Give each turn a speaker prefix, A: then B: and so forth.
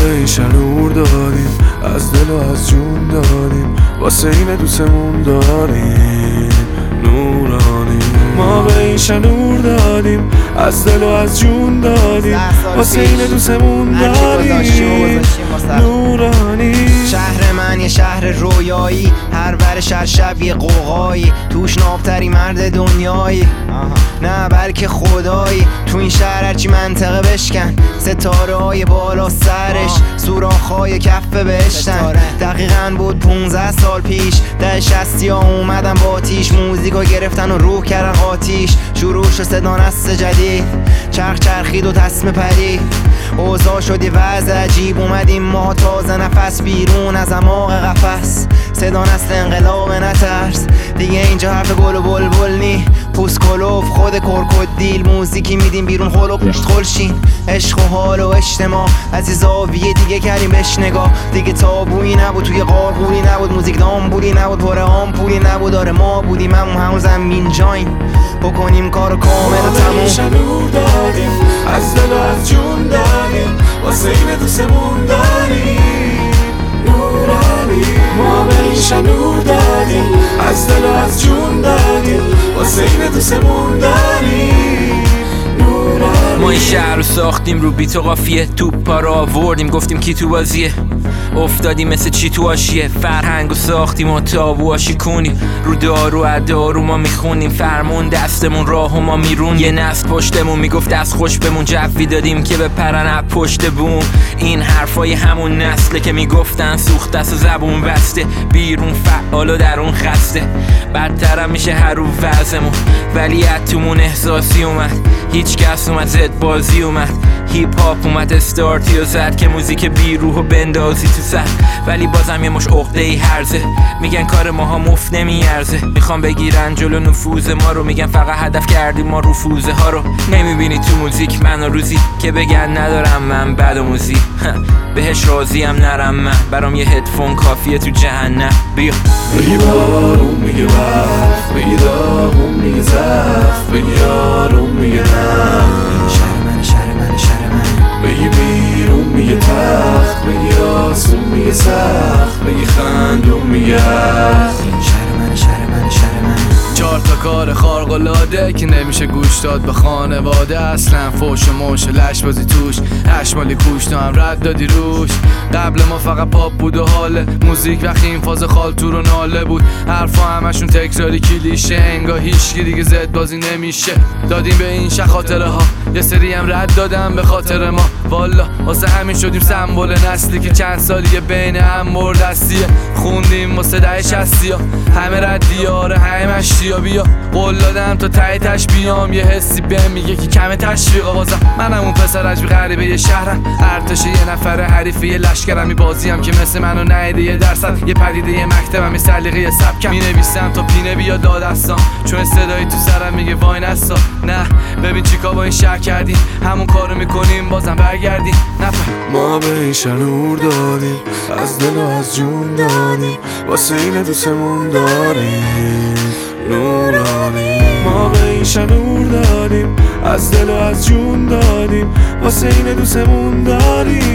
A: به این نور دادیم، از دل و از جون دادیم، واسه این دوستمون داریم نورانی. ما به این نور دادیم، از دل و از جون دادیم، واسه این دوستمون داریم نورانی.
B: شهر من یه شهر رویایی، هر ورش هر شب یه قوقایی، توش نابتری مرد دنیایی، نه بلکه خدایی. تو این شهر هرچی منطقه بشکن، ستاره های بالا سرش، سوراخ های کف بهشتن. دقیقاً بود 15 سال پیش، ده 60 اومدن با آتیش، موزیکو گرفتن و روح کردن آتیش. شروع شد صدا نسل جدید، چرخ چرخید و تسمه پرید، اوضاع شد یه وضع عجیب. اومدیم ما تازه نفس بیرون از اعماق قفس، صدا نسل انقلاب نترس دیگه. اینجا حرف گل و بلبل نی، پوست کلوف خود کرکدیل، موزیکی میدیم بیرون خل و پوشت خلشین. عشق و حال و اجتماع از یه زاویه دیگه کردیم بهش نگاه. دیگه تابویی نبود، توی قارقوری نبود، موزیک دامبولی نبود، پر آمپولی نبود. آره ما بودیم همون زمین جاین، بکنیم کارو کامل و تموم.
A: نور دادیم، از دل و از جون دادیم، واسه این دوستمون داریم نورانی. ما به این نور دادیم، از دل و از جون دادیم، واسه این دوستمون داریم نورانی.
C: ما این شهر رو ساختیم رو بیت و قافیه، توپا رو آوردیم گفتیم کی تو بازیه، افتادیم مثل چی تو آشیه. فرهنگ رو ساختیم و تابوها شیکونیم، رو دارو ادارو ما میخونیم، فرمون دستمون راهو ما میرون. یه نسل پشتمون میگفت دست خوش بمون، جوی دادیم که بپرن از پشت بوم. این حرفای همون نسله که میگفتن سوخت دست و زبون بسته، بیرون فعال و درون خسته. بدترم میشه هر رو وضعمون، ولی اتمون احساسی اومد، هیچ کس اومد زد بازی اومد. هیپ هاپ اومد استارتی و زد که موزیک بیروح و بندازی تو سر، ولی بازم یه مش عقده‌ای هرزه. میگن کار ماها مفت نمیارزه، میخوام بگیرن جلو نفوذ ما رو، میگن فقط هدف کردیم ما رفوزه ها رو. نمیبینی تو موزیک من روزی که بگن ندارم من بد و موزی بهش راضیم نرم من، برام یه هدفون کافیه تو جهنم. بیا
A: بگی بارون میگه وقت، بگی داغون میگه زفت، بگی آروم میگه نه،
B: شهر من
A: بگی بیرون میگه تخت، بگی آسون میگه سخت، بگی خندون میگه
B: شهر من
D: 4 تا کار خارق‌العاده که نمیشه گوش داد به خانواده. اصلا فوش و موش و لش بازی توش، هشمالی کوش تو هم رد دادی روش. قبل ما فقط پاپ بود و حاله موزیک، وقتی این فاز خالتور و ناله بود. حرفا همشون تکراری کلیشه، انگار هیچکی دیگه زد بازی نمیشه. دادیم به این خاطره ها، یه سری هم رد دادم به خاطر ما. والا واسه همین شدیم سمبل نسلی که چند سالیه بین هم مردستیه. خوندیم واسه ده 60 همه ردی، آره همه مشتیا. بیا قول دادم تا ته تش بیام، یه حسی بهم میگه که کم تشویقا. بازم منم اون پسر عجب غریبه یه شهرم، ارتش یه نفر حریفه یه لشکرم. می بازیم که مثل منو نهیده یه درصد، یه پدیده یه مکتبم، یه سلیقه یه سبکم. می نویسم تا پینه بیا دادستان، چون صدایی تو سرم میگه وای نسا. نه ببین چیکار با این شهر کردیم، همون کارو میکنیم بازم برگردیم.
A: ما به این نور دادیم، از دل و از جون دادیم، واسه این دوستمون داریم نورانی. ما به این نور دادیم، از دل و از جون دادیم، واسه این دوستمون داریم